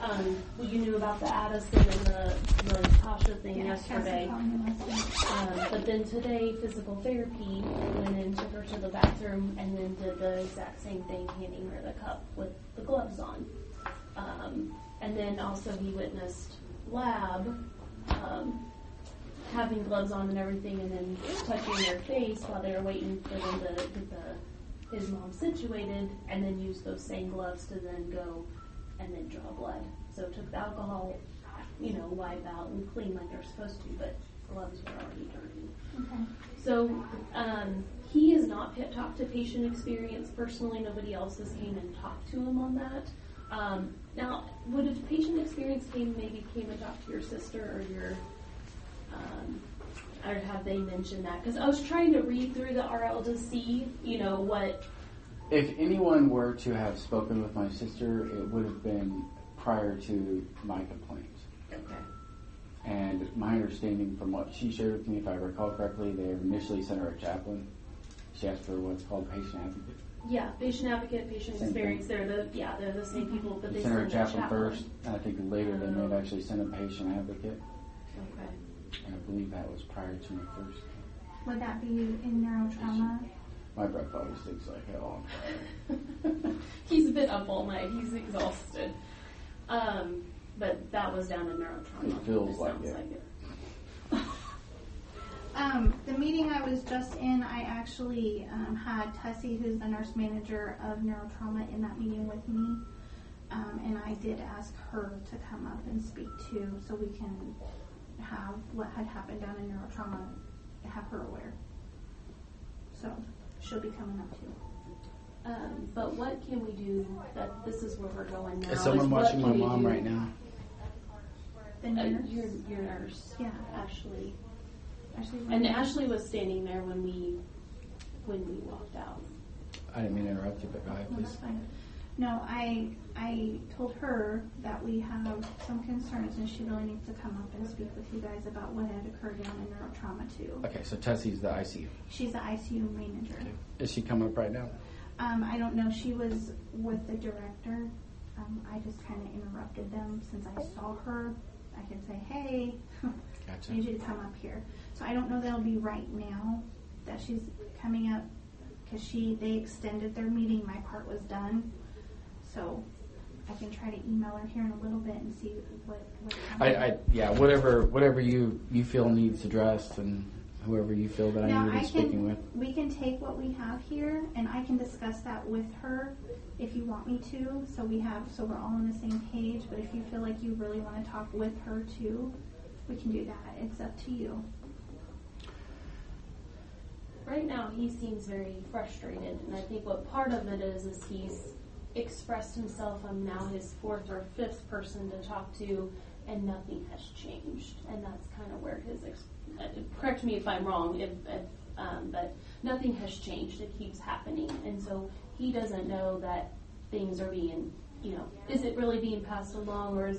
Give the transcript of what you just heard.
well, you knew about the Addison and the Tasha thing yesterday. But then today, physical therapy went in, took her to the bathroom, and then did the exact same thing, handing her the cup with the gloves on. And then also he witnessed lab having gloves on and everything, and then touching their face while they were waiting for them to get his mom situated, and then use those same gloves to then go and then draw blood. So took the alcohol, wipe out and clean like they're supposed to, but gloves were already dirty. Okay. So he has not talked to patient experience personally. Nobody else has came and talked to him on that. Now, would if patient experience came and talked to your sister or your, or have they mentioned that? Because I was trying to read through the RL to see, what. If anyone were to have spoken with my sister, it would have been prior to my complaints. Okay. And my understanding from what she shared with me, if I recall correctly, they initially sent her a chaplain. She asked for what's called patient advocate. Yeah, patient advocate, patient Same experience. thing. They're the same people, but they sent her a send chaplain first. And I think later they may have actually sent a patient advocate. Okay. And I believe that was prior to my first. Would that be in neurotrauma? My breath always stinks like hell. He's been up all night. He's exhausted. But that was down in neurotrauma. It feels like it. The meeting I was just in, I actually had Tessie, who's the nurse manager of neurotrauma, in that meeting with me. And I did ask her to come up and speak too, so we can have what had happened down in neurotrauma, have her aware. So she'll be coming up too. But what can we do? That this is where we're going now. Is someone watching my mom right now? The nurse? Your nurse. Yeah. Ashley. Ashley's And Ashley was standing there when we walked out. I didn't mean to interrupt you, but go ahead, No, please. that's fine. No, I told her that we have some concerns and she really needs to come up and speak with you guys about what had occurred down in neurotrauma too. Okay, so Tessie's the ICU. She's the ICU manager. Okay. Is she coming up right now? I don't know. She was with the director. I just kind of interrupted them since I saw her. I can say, hey, Gotcha. I need you to come up here. So I don't know that'll be right now that she's coming up because they extended their meeting. My part was done. So I can try to email her here in a little bit and see what whatever you feel needs addressed, and whoever you feel that I need to be speaking with. We can take what we have here and I can discuss that with her if you want me to. So we're all on the same page. But if you feel like you really want to talk with her too, we can do that. It's up to you. Right now, he seems very frustrated, and I think what part of it is he's expressed himself. I'm now his fourth or fifth person to talk to, and nothing has changed. And that's kind of where his, correct me if I'm wrong, but nothing has changed. It keeps happening. And so he doesn't know that things are being, is it really being passed along, or is